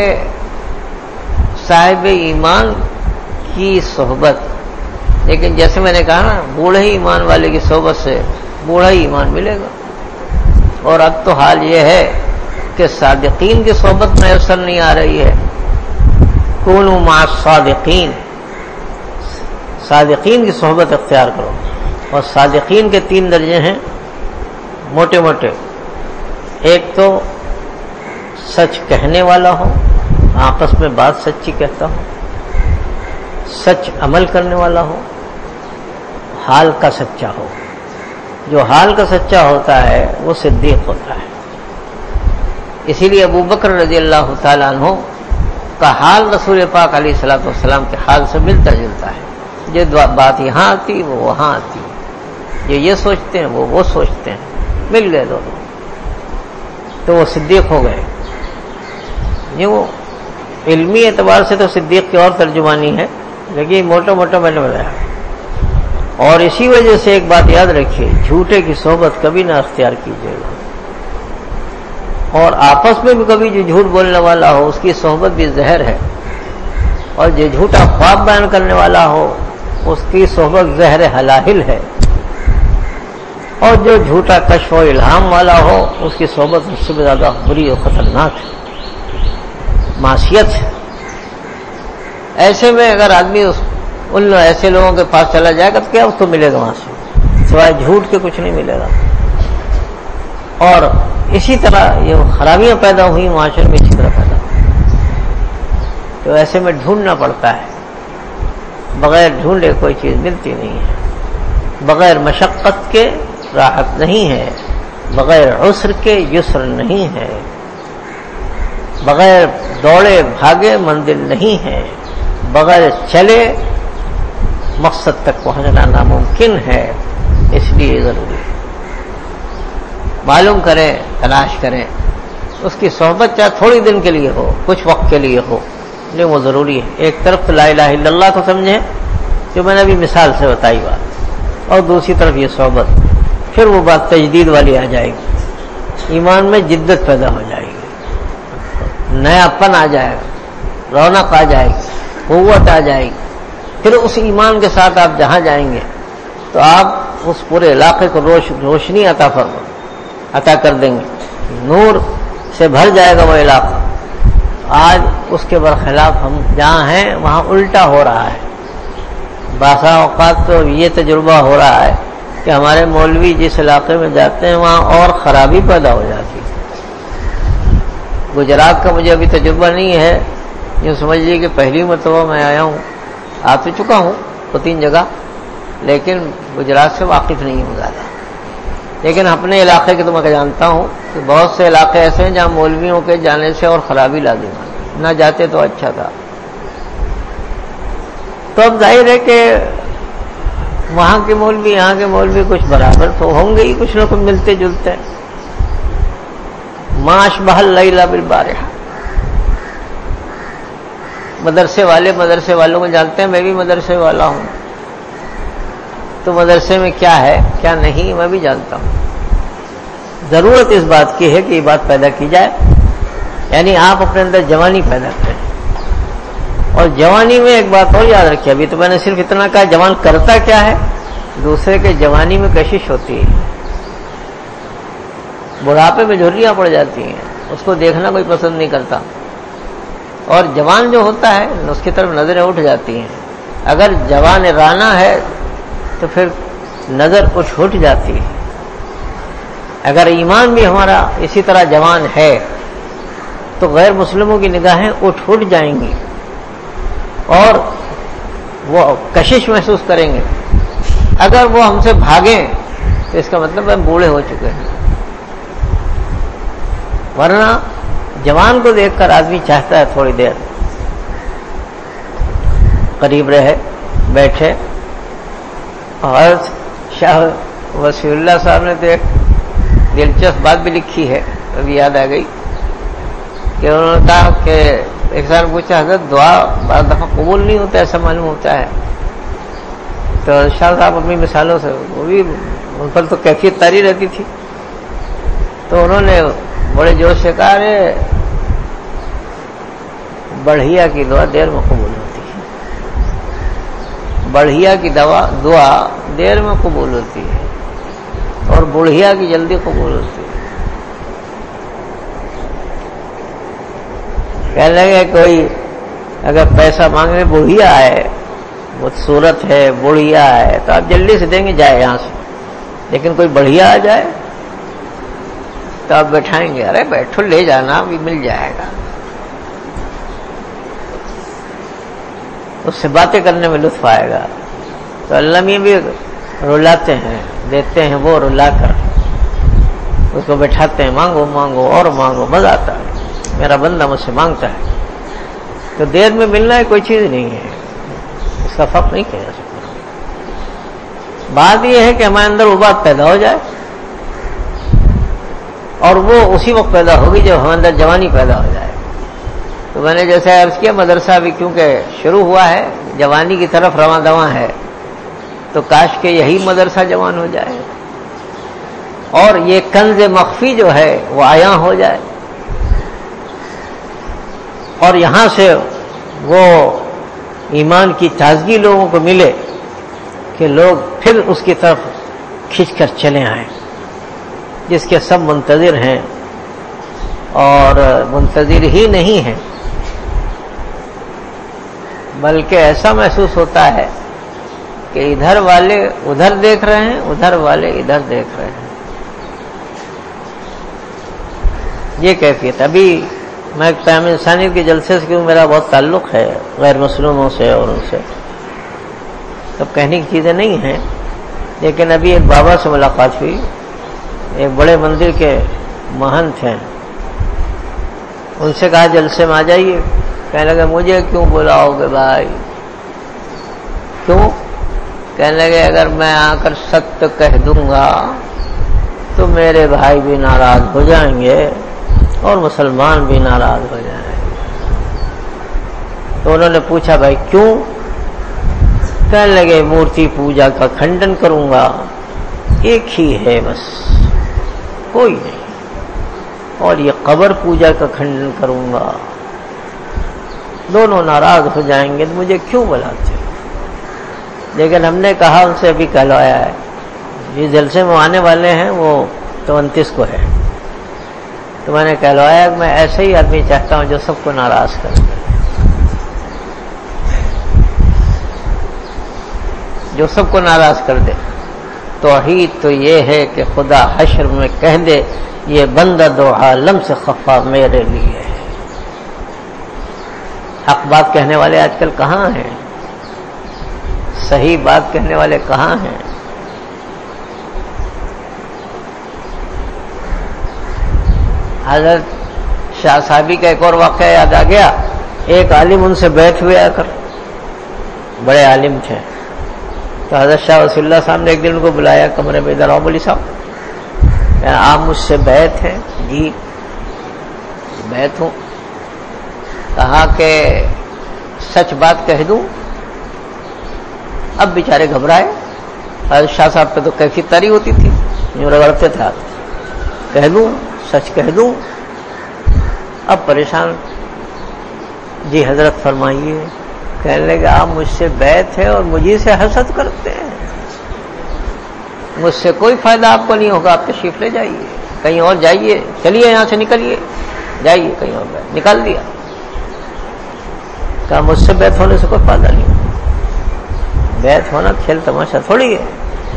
صاحب ایمان کی صحبت، لیکن جیسے میں نے کہا نا بوڑھے ایمان والے کی صحبت سے بوڑھا ہی ایمان ملے گا. اور اب تو حال یہ ہے کہ صادقین کی صحبت میسر نہیں آ رہی ہے. کونوا مع الصادقین، صادقین کی صحبت اختیار کرو. اور صادقین کے تین درجے ہیں موٹے موٹے. ایک تو سچ کہنے والا ہو، آپس میں بات سچی کہتا ہو، سچ عمل کرنے والا ہو، حال کا سچا ہو. جو حال کا سچا ہوتا ہے وہ صدیق ہوتا ہے. اسی لیے ابو بکر رضی اللہ تعالیٰ عنہ کا حال رسول پاک علیہ الصلوۃ والسلام کے حال سے ملتا جلتا ہے. جو بات یہاں آتی وہ وہاں آتی، جو یہ سوچتے ہیں وہ وہ سوچتے ہیں، مل گئے دونوں تو وہ صدیق ہو گئے. یہ وہ علمی اعتبار سے تو صدیق کی اور ترجمانی ہے، لیکن موٹا موٹا میں نے بتایا. اور اسی وجہ سے ایک بات یاد رکھیے، جھوٹے کی صحبت کبھی نہ اختیار کیجیے گا. اور آپس میں بھی کبھی جو جھوٹ بولنے والا ہو اس کی صحبت بھی زہر ہے. اور جو جھوٹا خواب بیان کرنے والا ہو اس کی صحبت زہر حلاہل ہے. اور جو جھوٹا کشف و الہام والا ہو اس کی صحبت اس سے زیادہ بری اور خطرناک ہے، معصیت ہے. ایسے میں اگر آدمی اس ان ایسے لوگوں کے پاس چلا جائے گا تو کیا اس کو ملے گا وہاں سے سوائے جھوٹ کے کچھ نہیں ملے گا. اور اسی طرح یہ خرابیاں پیدا ہوئی معاشرے میں، اسی طرح پیدا ہوئی. تو ایسے میں ڈھونڈنا پڑتا ہے، بغیر ڈھونڈے کوئی چیز ملتی نہیں ہے. بغیر مشقت کے راحت نہیں ہے، بغیر عسر کے یسر نہیں ہے، بغیر دوڑے بھاگے منزل نہیں ہے، بغیر چلے مقصد تک پہنچنا ناممکن ہے. اس لیے ضروری ہے معلوم کریں، تلاش کریں. اس کی صحبت چاہے تھوڑی دن کے لیے ہو، کچھ وقت کے لیے ہو، لیکن وہ ضروری ہے. ایک طرف لا الہ الا اللہ کو سمجھیں جو میں نے ابھی مثال سے بتائی بات، اور دوسری طرف یہ صحبت. پھر وہ بات تجدید والی آ جائے گی، ایمان میں جدت پیدا ہو جائے گی، نیا پن آ جائے گا، رونق آ جائے گی، قوت آ جائے گی. پھر اس ایمان کے ساتھ آپ جہاں جائیں گے تو آپ اس پورے علاقے کو روش روشنی عطا فرما عطا کر دیں گے، نور سے بھر جائے گا وہ علاقہ. آج اس کے برخلاف ہم جہاں ہیں وہاں الٹا ہو رہا ہے. بعض اوقات تو یہ تجربہ ہو رہا ہے کہ ہمارے مولوی جس علاقے میں جاتے ہیں وہاں اور خرابی پیدا ہو جاتی ہے. گجرات کا مجھے ابھی تجربہ نہیں ہے، یہ سمجھ لیجیے کہ پہلی مرتبہ میں آیا ہوں. آ تو چکا ہوں دو تین جگہ، لیکن گجرات سے واقف نہیں ہوں زیادہ. لیکن اپنے علاقے کے تو میں جانتا ہوں کہ بہت سے علاقے ایسے ہیں جہاں مولویوں کے جانے سے اور خرابی لازم ہے، نہ جاتے تو اچھا تھا. تو اب ظاہر ہے کہ وہاں کے مولوی یہاں کے مولوی کچھ برابر تو ہوں گے ہی، کچھ نہ کچھ ملتے جلتے. ما اشبہ اللیل بالبارحہ. مدرسے والے مدرسے والوں کو جانتے ہیں، میں بھی مدرسے والا ہوں، تو مدرسے میں کیا ہے کیا نہیں میں بھی جانتا ہوں. ضرورت اس بات کی ہے کہ یہ بات پیدا کی جائے، یعنی آپ اپنے اندر جوانی پیدا کریں. اور جوانی میں ایک بات اور یاد رکھیے، ابھی تو میں نے صرف اتنا کہا جوان کرتا کیا ہے، دوسرے کے جوانی میں کشش ہوتی ہے، بڑھاپے میں جھریاں پڑ جاتی ہیں، اس کو دیکھنا کوئی پسند نہیں کرتا. اور جوان جو ہوتا ہے اس کی طرف نظریں اٹھ جاتی ہیں. اگر جوان رانا ہے تو پھر نظر اٹھ اٹھ جاتی ہے. اگر ایمان بھی ہمارا اسی طرح جوان ہے تو غیر مسلموں کی نگاہیں اٹھ اٹھ جائیں گی اور وہ کشش محسوس کریں گے. اگر وہ ہم سے بھاگیں تو اس کا مطلب ہم بوڑھے ہو چکے ہیں. ورنہ جوان کو دیکھ کر آدمی چاہتا ہے تھوڑی دیر قریب رہے بیٹھے. اور شاہ وسیع اللہ صاحب نے تو ایک دلچسپ بات بھی لکھی ہے، ابھی یاد آ گئی، کہ انہوں نے کہا کہ ایک سال پوچھا حضرت دعا بعض دفعہ قبول نہیں ہوتا ایسا معلوم ہوتا ہے. تو شاہ صاحب اپنی مثالوں سے وہ بھی ان پر تو کیفیت طاری رہتی تھی، تو انہوں نے بڑے جوش سے کہا رے بڑھیا کی دعا دیر میں قبول ہوتی ہے، بڑھیا کی دعا دعا دیر میں قبول ہوتی ہے اور بڑھیا کی جلدی قبول ہوتی ہے. کہنے لگے کوئی اگر پیسہ مانگنے بڑھیا ہے، وہ صورت ہے بڑھیا ہے تو آپ جلدی سے دیں گے جائے یہاں سے، لیکن کوئی بڑھیا آ جائے تو آپ بیٹھائیں گے، ارے بیٹھو لے جانا ابھی مل جائے گا. اس سے باتیں کرنے میں لطف آئے گا. تو اللہ میں بھی رلاتے ہیں، دیتے ہیں وہ رلا کر، اس کو بیٹھاتے ہیں، مانگو مانگو اور مانگو، مزہ آتا ہے. میرا بندہ مجھ سے مانگتا ہے. تو دیر میں ملنا ہے کوئی چیز نہیں ہے، اس کا فرق نہیں کیا جا سکتا. بات یہ ہے کہ ہمارے اندر وہ بات پیدا ہو جائے، اور وہ اسی وقت پیدا ہوگی جب ہمارے اندر جوانی پیدا ہو جائے. تو میں نے جیسے عرض کیا مدرسہ بھی کیونکہ شروع ہوا ہے، جوانی کی طرف رواں دواں ہے، تو کاش کہ یہی مدرسہ جوان ہو جائے اور یہ کنز مخفی جو ہے وہ عیاں ہو جائے، اور یہاں سے وہ ایمان کی تازگی لوگوں کو ملے کہ لوگ پھر اس کی طرف کھنچ کر چلے آئیں، جس کے سب منتظر ہیں. اور منتظر ہی نہیں ہیں بلکہ ایسا محسوس ہوتا ہے کہ ادھر والے ادھر دیکھ رہے ہیں، ادھر والے ادھر دیکھ رہے ہیں. یہ کیفیت. ابھی میں قیام انسانیت کے جلسے سے کیوں میرا بہت تعلق ہے غیر مسلموں سے اور ان سے، سب کہنے کی چیزیں نہیں ہیں، لیکن ابھی ایک بابا سے ملاقات ہوئی، ایک بڑے مندر کے مہنت ہیں. ان سے کہا جلسے میں آ جائیے. کہنے لگے مجھے کیوں بلاؤ گے بھائی؟ کیوں؟ کہنے لگے اگر میں آ کر ست کہہ دوں گا تو میرے بھائی بھی ناراض ہو جائیں گے اور مسلمان بھی ناراض ہو جائیں گے. تو انہوں نے پوچھا بھائی کیوں؟ کہنے لگے مورتی پوجا کا کھنڈن کروں گا، ایک ہی ہے بس کوئی نہیں، اور یہ قبر پوجا کا کھنڈن کروں گا، دونوں ناراض ہو جائیں گے، تو مجھے کیوں بلاتے؟ لیکن ہم نے کہا ان سے ابھی کہلوایا ہے، جس جلسے میں آنے والے ہیں وہ تو انتیس کو ہے، تو میں نے کہلوایا کہ میں ایسے ہی آدمی چاہتا ہوں جو سب کو ناراض کر دے، جو سب کو ناراض کر دے. توحید تو یہ ہے کہ خدا حشر میں کہہ دے یہ بندہ دو عالم سے خفا میرے لیے ہے. حق بات کہنے والے آج کل کہاں ہیں؟ صحیح بات کہنے والے کہاں ہیں؟ حضرت شاہ صاحبی کا ایک اور واقعہ یاد آ گیا. ایک عالم ان سے بیٹھ ہوئے آ کر، بڑے عالم تھے، تو حضرت شاہ وصی اللہ صاحب نے ایک دن ان کو بلایا کمرے میں، ادھر آؤ مولوی صاحب، آپ مجھ سے بیعت ہیں؟ جی بیعت ہوں۔ کہا کہ سچ بات کہہ دوں؟ اب بیچارے گھبرائے، حضرت شاہ صاحب پہ تو کیفیت تاری ہوتی تھی، یوں رگڑتے تھا، کہہ دوں سچ کہہ دوں؟ اب پریشان، جی حضرت فرمائیے۔ کہنے لگے آپ مجھ سے بیعت ہے اور مجھے سے حسد کرتے ہیں، مجھ سے کوئی فائدہ آپ کو نہیں ہوگا، آپ تشریف لے جائیے، کہیں اور جائیے، چلیے یہاں سے نکلیے، جائیے کہیں اور۔ بیعت نکال دیا، کہا مجھ سے بیعت ہونے سے کوئی فائدہ نہیں، بیعت ہونا کھیل تماشا تھوڑی ہے۔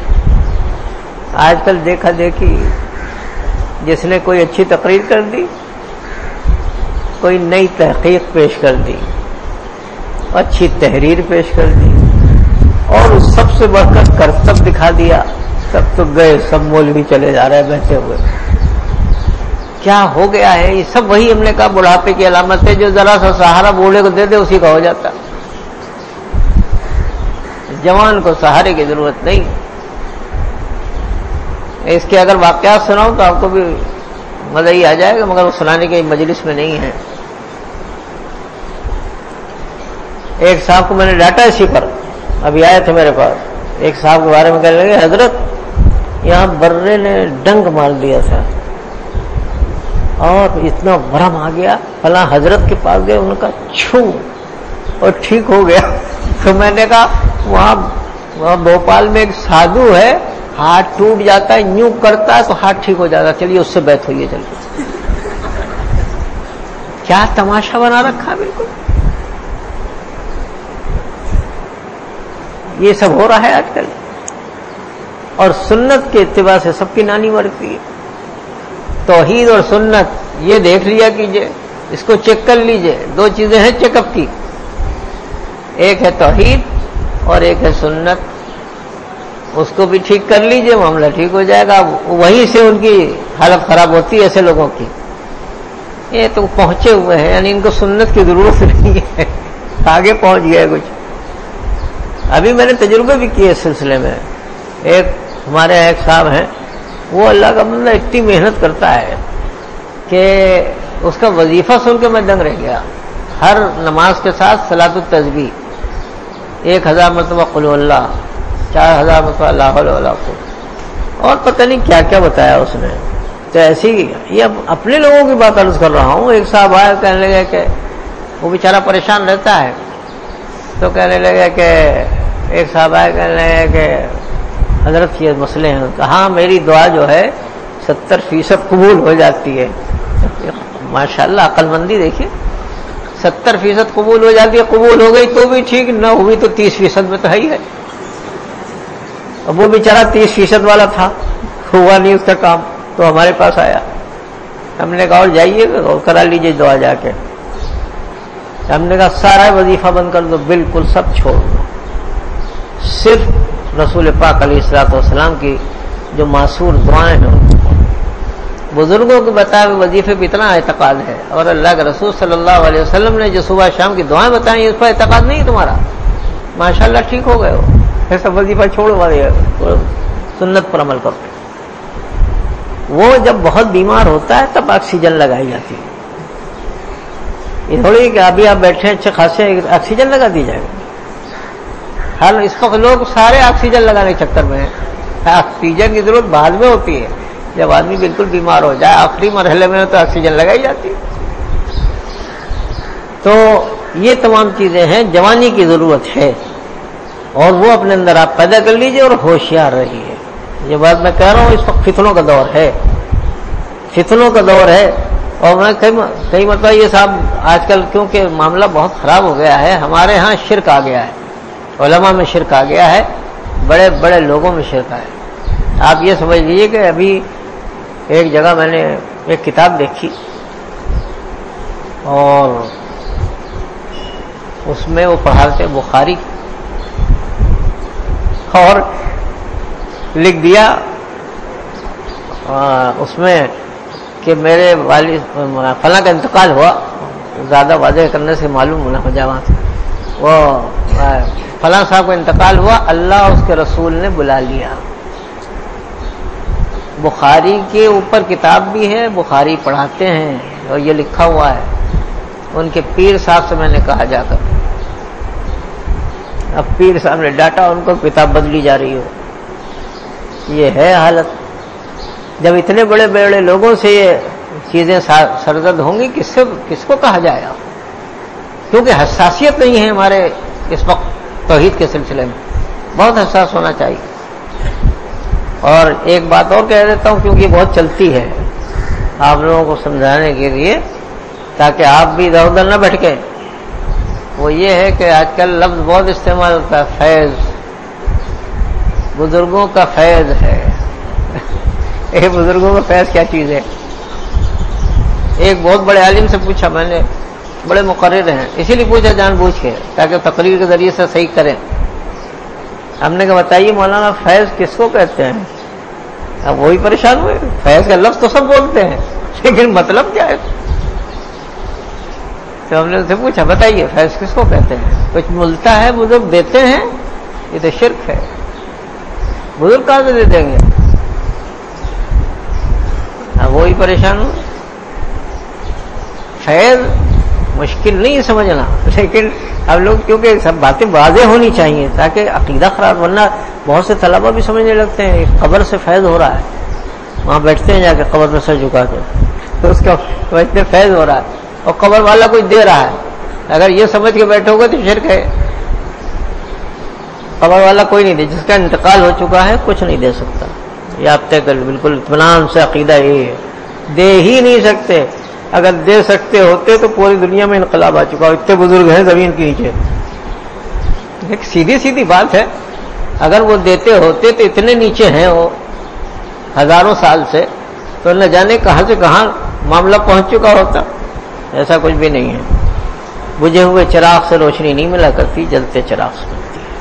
آج کل دیکھا دیکھی، جس نے کوئی اچھی تقریر کر دی، کوئی نئی تحقیق پیش کر دی، اچھی تحریر پیش کر دی، اور سب سے بڑھ کر کرتب دکھا دیا، سب تو گئے، سب مولوی چلے جا رہے ہیں بیٹھے ہوئے۔ کیا ہو گیا ہے؟ یہ سب وہی ہم نے کہا بڑھاپے کی علامت ہے، جو ذرا سا سہارا بوڑھے کو دے دے اسی کا ہو جاتا۔ جوان کو سہارے کی ضرورت نہیں۔ اس کے اگر واقعات سناؤں تو آپ کو بھی مزہ ہی آ جائے گا، مگر وہ سنانے کی مجلس میں نہیں ہے۔ ایک صاحب کو میں نے ڈانٹا اسی پر، ابھی آئے تھے میرے پاس، ایک صاحب کے بارے میں کہنے لگے حضرت یہاں برے نے ڈنگ مار دیا تھا اور اتنا برہم آ گیا، فلاں حضرت کے پاس گئے، انہوں نے کہا چھو اور ٹھیک ہو گیا۔ تو میں نے کہا وہاں وہاں بھوپال میں ایک سادھو ہے، ہاتھ ٹوٹ جاتا ہے، یوں کرتا ہے تو ہاتھ ٹھیک ہو جاتا ہے، چلیے اس سے بیعت ہوئیے چلیے۔ کیا تماشا بنا رکھا بالکل۔ یہ سب ہو رہا ہے آج کل، اور سنت کے اتباع سے سب کی نانی مرتی ہے۔ توحید اور سنت یہ دیکھ لیا کیجئے، اس کو چیک کر لیجئے، دو چیزیں ہیں چیک اپ کی، ایک ہے توحید اور ایک ہے سنت، اس کو بھی ٹھیک کر لیجئے، معاملہ ٹھیک ہو جائے گا۔ وہیں سے ان کی حالت خراب ہوتی ہے ایسے لوگوں کی۔ یہ تو پہنچے ہوئے ہیں، یعنی ان کو سنت کی ضرورت نہیں ہے، آگے پہنچ گئے کچھ۔ ابھی میں نے تجربے بھی کیے اس سلسلے میں۔ ایک ہمارے ایک صاحب ہیں، وہ اللہ کا بندہ اتنی محنت کرتا ہے کہ اس کا وظیفہ سن کے میں دنگ رہ گیا۔ ہر نماز کے ساتھ صلاۃ التسبیح، ایک ہزار مرتبہ قل اللہ، چار ہزار مرتبہ لا حول ولا قوت، اور پتہ نہیں کیا کیا بتایا اس نے۔ تو ایسی یہ اب اپنے لوگوں کی بات عرض کر رہا ہوں۔ ایک صاحب آئے، کہنے لگے کہ وہ بیچارہ پریشان رہتا ہے، تو کہنے لگے کہ ایک صاحب آئے، کہنے لگے کہ حضرت یہ مسئلے ہیں۔ کہاں میری دعا جو ہے ستر فیصد قبول ہو جاتی ہے۔ ماشاءاللہ عقل مندی دیکھیے، ستر فیصد قبول ہو جاتی ہے، قبول ہو گئی تو بھی ٹھیک، نہ ہوئی تو تیس فیصد میں تو ہے ہی ہے۔ اب وہ بیچارہ تیس فیصد والا تھا، ہوا نہیں اس کا کام، تو ہمارے پاس آیا۔ ہم نے کہا اور جائیے اور کرا لیجیے دعا جا کے۔ ہم نے کہا سارا وظیفہ بند کر دو، بالکل سب چھوڑ دو، صرف رسول پاک علیہ الصلوۃ والسلام کی جو معصور دعائیں ہیں، بزرگوں کے بتائے ہوئے وظیفے پہ اتنا اعتقاد ہے، اور اللہ کے رسول صلی اللہ علیہ وسلم نے جو صبح شام کی دعائیں بتائیں اس پر اعتقاد نہیں تمہارا، ماشاءاللہ ٹھیک ہو گئے ہو، ایسا وظیفہ چھوڑو، سنت پر عمل کرو۔ وہ جب بہت بیمار ہوتا ہے تب آکسیجن لگائی جاتی ہے، یہ تھوڑی کہ ابھی آپ بیٹھے اچھے خاصے آکسیجن لگا دی جائے گا۔ حال اس وقت لوگ سارے آکسیجن لگانے کے چکر میں ہیں۔ آکسیجن کی ضرورت بعد میں ہوتی ہے، جب آدمی بالکل بیمار ہو جائے، آخری مرحلے میں تو آکسیجن لگائی جاتی ہے۔ تو یہ تمام چیزیں ہیں، جوانی کی ضرورت ہے، اور وہ اپنے اندر آپ پیدا کر لیجئے اور ہوشیار رہیے۔ یہ بات میں کہہ رہا ہوں، اس وقت فتنوں کا دور ہے، فتنوں کا دور ہے۔ اور میں کئی مرتبہ یہ صاحب آج کل کیونکہ معاملہ بہت خراب ہو گیا ہے، ہمارے ہاں شرک آ گیا ہے، علماء میں شرک آ گیا ہے، بڑے بڑے لوگوں میں شرک ہے۔ آپ یہ سمجھ لیجیے کہ ابھی ایک جگہ میں نے ایک کتاب دیکھی اور اس میں وہ پڑھاتے بخاری، اور لکھ دیا اس میں کہ میرے والد فلاں کا انتقال ہوا، زیادہ واضح کرنے سے معلوم نہ ہو جائے وہاں سے، وہ فلاں صاحب کا انتقال ہوا، اللہ اس کے رسول نے بلا لیا۔ بخاری کے اوپر کتاب بھی ہے، بخاری پڑھاتے ہیں اور یہ لکھا ہوا ہے۔ ان کے پیر صاحب سے میں نے کہا جا کر، اب پیر صاحب نے ڈاٹا، ان کو کتاب بدلی جا رہی ہو۔ یہ ہے حالت۔ جب اتنے بڑے بڑے لوگوں سے یہ چیزیں سرزد ہوں گی، کس سے کس کو کہا جائے گا؟ کیونکہ حساسیت نہیں ہے ہمارے اس وقت توحید کے سلسلے میں، بہت حساس ہونا چاہیے۔ اور ایک بات اور کہہ دیتا ہوں، کیونکہ یہ بہت چلتی ہے آپ لوگوں کو سمجھانے کے لیے، تاکہ آپ بھی ادھر ادھر نہ بھٹکیں۔ وہ یہ ہے کہ آج کل لفظ بہت استعمال ہوتا ہے، فیض، بزرگوں کا فیض ہے۔ اے بزرگوں کا فیض کیا چیز ہے؟ ایک بہت بڑے عالم سے پوچھا میں نے، بڑے مقرر ہیں، اسی لیے پوچھا جان بوجھ کے تاکہ تقریر کے ذریعے سے صحیح کریں۔ ہم نے کہا بتائیے مولانا فیض کس کو کہتے ہیں؟ اب وہی پریشان ہوئے، فیض کا لفظ تو سب بولتے ہیں لیکن مطلب کیا ہے؟ تو ہم نے ان سے پوچھا بتائیے فیض کس کو کہتے ہیں؟ کچھ ملتا ہے بزرگ دیتے ہیں، یہ تو شرک ہے، بزرگ کہاں سے دے دیں گے؟ اب وہی پریشان ہو۔ فیض مشکل نہیں سمجھنا، لیکن اب لوگ کیونکہ سب باتیں واضح ہونی چاہیے تاکہ عقیدہ خراب، ورنہ بہت سے طلبہ بھی سمجھنے لگتے ہیں قبر سے فیض ہو رہا ہے، وہاں بیٹھتے ہیں جا کے قبر میں سر جھکا کے، تو اس کا سمجھتے فیض ہو رہا ہے اور قبر والا کچھ دے رہا ہے۔ اگر یہ سمجھ کے بیٹھو گے تو شرک ہے۔ قبر والا کوئی نہیں دے، جس کا انتقال ہو چکا ہے کچھ نہیں دے سکتا، یہ آپ طے کر بالکل اطمینان سے عقیدہ یہ ہے، دے ہی نہیں سکتے۔ اگر دے سکتے ہوتے تو پوری دنیا میں انقلاب آ چکا، اتنے بزرگ ہیں زمین کے نیچے۔ ایک سیدھی سیدھی بات ہے، اگر وہ دیتے ہوتے تو اتنے نیچے ہیں وہ ہزاروں سال سے، تو نہ جانے کہاں سے کہاں معاملہ پہنچ چکا ہوتا۔ ایسا کچھ بھی نہیں ہے۔ بجھے ہوئے چراغ سے روشنی نہیں ملا کرتی، جلتے چراغ سے ملتی ہے۔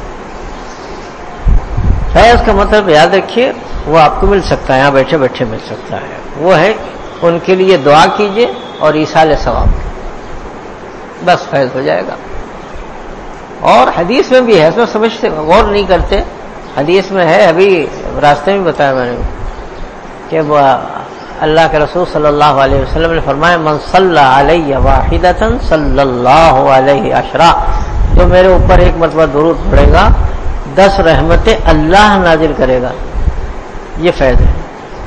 فیض کا مطلب یاد رکھیے، وہ آپ کو مل سکتا ہے، یہاں بیٹھے بیٹھے مل سکتا ہے۔ وہ ہے ان کے لیے دعا کیجیے اور ایصال ثواب، بس فیض ہو جائے گا۔ اور حدیث میں بھی ہے، اس میں سمجھتے غور نہیں کرتے، حدیث میں ہے، ابھی راستے میں بتایا میں نے کہ وہ اللہ کے رسول صلی اللہ علیہ وسلم نے فرمایا من صلی علیہ واحدۃ صلی اللہ علیہ عشرہ، جو میرے اوپر ایک مرتبہ درود پڑھے گا دس رحمتیں اللہ نازل کرے گا۔ یہ فیض ہے۔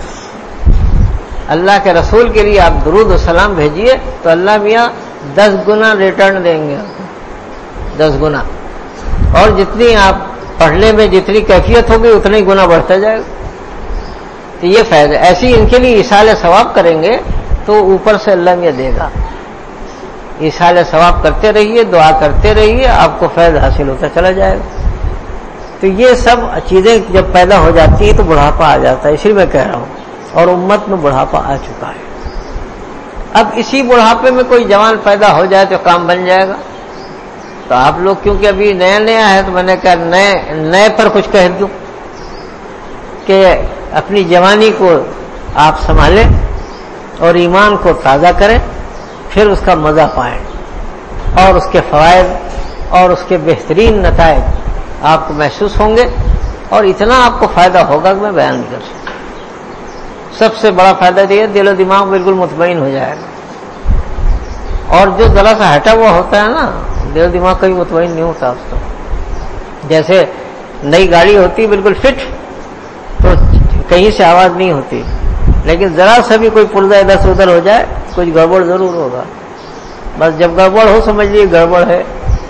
اللہ کے رسول کے لیے آپ درود و سلام بھیجیے تو اللہ میاں دس گنا ریٹرن دیں گے، دس گنا، اور جتنی آپ پڑھنے میں جتنی کیفیت ہوگی اتنا ہی گنا بڑھتا جائے گا۔ تو یہ فیض ہے۔ ایسی ان کے لیے ایصال ثواب کریں گے تو اوپر سے اللہ میاں دے گا۔ ایصال ثواب کرتے رہیے، دعا کرتے رہیے، آپ کو فیض حاصل ہوتا چلا جائے گا۔ تو یہ سب چیزیں جب پیدا ہو جاتی ہیں تو بڑھاپا آ جاتا ہے، اسی لیے میں کہہ رہا ہوں، اور امت میں بڑھاپا آ چکا ہے۔ اب اسی بڑھاپے میں کوئی جوان پیدا ہو جائے تو کام بن جائے گا۔ تو آپ لوگ کیونکہ ابھی نیا نیا ہے تو میں نے کہا نئے نئے پر کچھ کہہ دوں کہ اپنی جوانی کو آپ سنبھالیں اور ایمان کو تازہ کریں، پھر اس کا مزہ پائیں اور اس کے فوائد اور اس کے بہترین نتائج آپ کو محسوس ہوں گے، اور اتنا آپ کو فائدہ ہوگا کہ میں بیان نہیں کر سکتا۔ سب سے بڑا فائدہ یہ دل و دماغ بالکل مطمئن ہو جائے گا، اور جو ذرا سا ہٹا ہوا ہوتا ہے نا، دل و دماغ کبھی مطمئن نہیں ہوتا اس کا۔ جیسے نئی گاڑی ہوتی بالکل فٹ تو کہیں سے آواز نہیں ہوتی، لیکن ذرا سا بھی کوئی پرزہ ادھر سے ادھر ہو جائے کچھ گڑبڑ ضرور ہوگا۔ بس جب گڑبڑ ہو سمجھ لیے گڑبڑ ہے،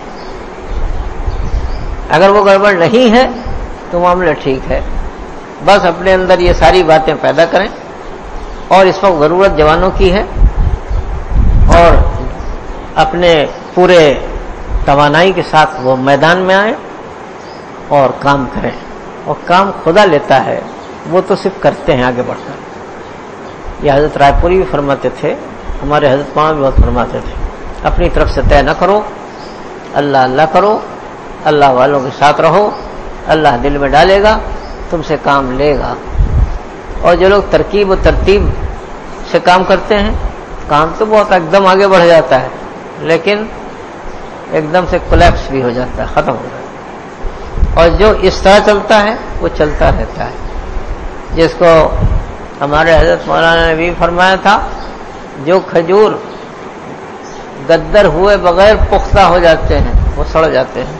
اگر وہ گڑبڑ نہیں ہے تو معاملہ ٹھیک ہے۔ بس اپنے اندر یہ ساری باتیں پیدا کریں، اور اس وقت ضرورت جوانوں کی ہے، اور اپنے پورے توانائی کے ساتھ وہ میدان میں آئیں اور کام کریں، اور کام خدا لیتا ہے، وہ تو صرف کرتے ہیں آگے بڑھ کر۔ یہ حضرت رائے پوری بھی فرماتے تھے، ہمارے حضرت پاؤں بھی بہت فرماتے تھے، اپنی طرف سے طے نہ کرو، اللہ اللہ کرو، اللہ والوں کے ساتھ رہو، اللہ دل میں ڈالے گا، تم سے کام لے گا۔ اور جو لوگ ترکیب و ترتیب سے کام کرتے ہیں، کام تو بہت ایک دم آگے بڑھ جاتا ہے، لیکن ایک دم سے کولیپس بھی ہو جاتا ہے، ختم ہو جاتا ہے، اور جو اس طرح چلتا ہے وہ چلتا رہتا ہے، جس کو ہمارے حضرت مولانا نے بھی فرمایا تھا، جو کھجور گدر ہوئے بغیر پختہ ہو جاتے ہیں وہ سڑ جاتے ہیں،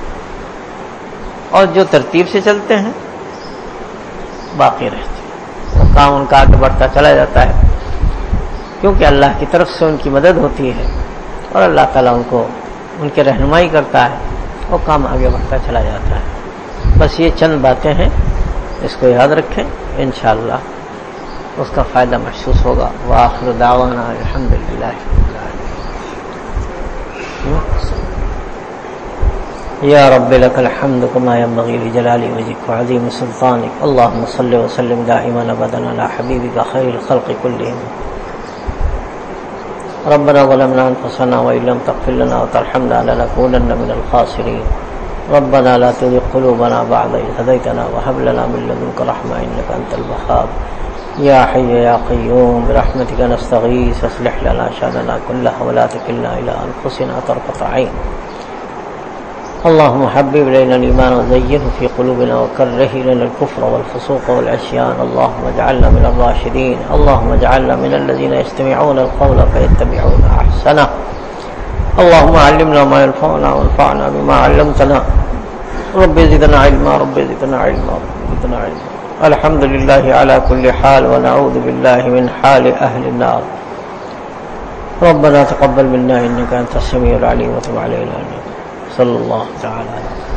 اور جو ترتیب سے چلتے ہیں باقی رہتے ہیں، وہ کام ان کا آگے بڑھتا چلا جاتا ہے، کیونکہ اللہ کی طرف سے ان کی مدد ہوتی ہے اور اللہ تعالیٰ ان کو ان کے رہنمائی کرتا ہے، وہ کام آگے بڑھتا چلا جاتا ہے۔ بس یہ چند باتیں ہیں، اس کو یاد رکھیں، انشاءاللہ اس کا فائدہ محسوس ہوگا۔ وآخر دعوانا الحمدللہ رب العالمین۔ یا رب لک الحمد کما ينبغي لجلال وجهك وعظیم سلطانك، اللهم صل وسلم دائما ابدا على حبیبك خیر الخلق كلهم۔ ربنا ظلمنا انفسنا وان لم تغفر لنا وترحمنا لنكونن من الخاسرين، ربنا لا تزغ قلوبنا بعد إذ هديتنا وهب لنا من لدنك رحمة إنك أنت الوهاب، يا حي يا قيوم برحمتك نستغيث، اصلح لنا شأننا كله ولا تكلنا إلى أنفسنا طرفة عين، اللهم حبب إلينا الإيمان وزينه في قلوبنا وكره إلينا الكفر والفسوق والعصيان، اللهم اجعلنا من الراشدين، اللهم اجعلنا من الذين يستمعون القول فيتبعون أحسنه، اللهم علمنا ما ينفعنا وانفعنا بما علمتنا، رب زدنا علما رب زدنا علما رب زدنا علما، الحمد لله على كل حال ونعوذ بالله من حال أهل النار، ربنا تقبل منا إنك أنت السميع العليم وتب علينا، صلى الله تعالى عليه وسلم.